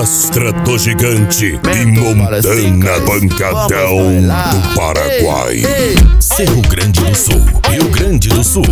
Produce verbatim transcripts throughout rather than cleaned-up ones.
Astra do Gigante e Montana Pancadão do Paraguai. Cerro Grande do Sul, Rio Grande do Sul.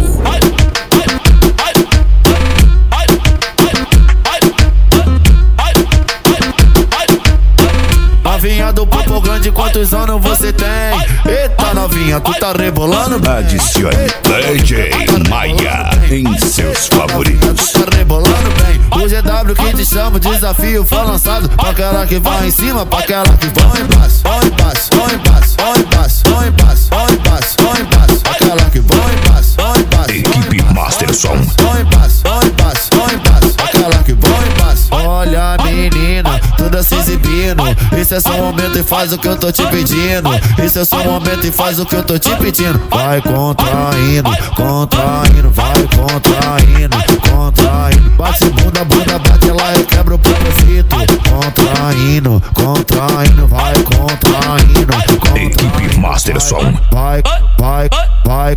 Novinha do Popo Grande, quantos anos você tem? Eita novinha, tu tá rebolando bem. Adicione D J Maia em seus favoritos. Tu tá rebolando bem. O G W que te chama, o desafio foi lançado. Pra aquela que vai em cima, pra aquela que vai embaixo. Vai embaixo, vai embaixo, vai embaixo, vai embaixo, vai embaixo, vai embaixo. Aquela que vai embaixo, vai embaixo. Equipe Master Som. Vai embaixo, vai embaixo, vai embaixo. Aquela que vai embaixo. Olha menina, toda se exibindo. Esse é só o momento e faz o que eu tô te pedindo. Esse é só o momento e faz o que eu tô te pedindo. Vai contraindo, contraindo, vai contraindo, contraindo. Bate bunda, bunda, bate lá e quebra o propósito. Contraindo, contraindo, vai contraindo, contraindo. Equipe Master Som. Vai, vai, vai.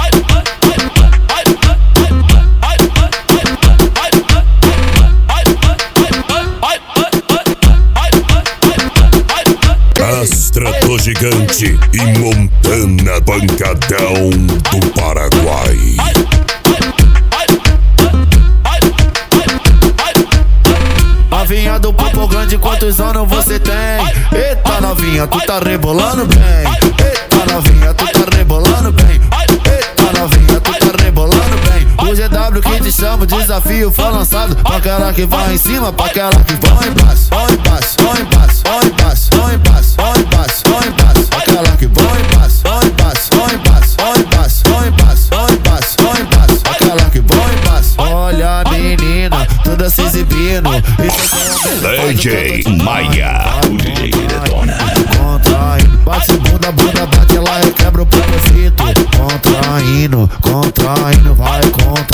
Astra do Gigante e Montana Pancadão do Paraguai. Novinha do Popo Grande, quantos anos você tem? Eita novinha, tu tá rebolando bem. Eita novinha, tu tá rebolando bem. Eita novinha, tu tá rebolando bem. O G W que te chama, o desafio foi lançado. Pra aquela que vai em cima, pra aquela que vai embaixo. Vai embaixo, vai embaixo, vai embaixo, vai embaixo, vai embaixo, vai embaixo. Aquela que vai embaixo, vai embaixo, vai embaixo, vai embaixo, vai embaixo, vai embaixo, vai embaixo. Aquela que vai embaixo. Olha menina, toda se exibindo. D J Maia, o D J que detona. Contraindo, bate bunda, bunda, bate lá e quebra o propósito. Contraindo, contraindo, vai contraindo.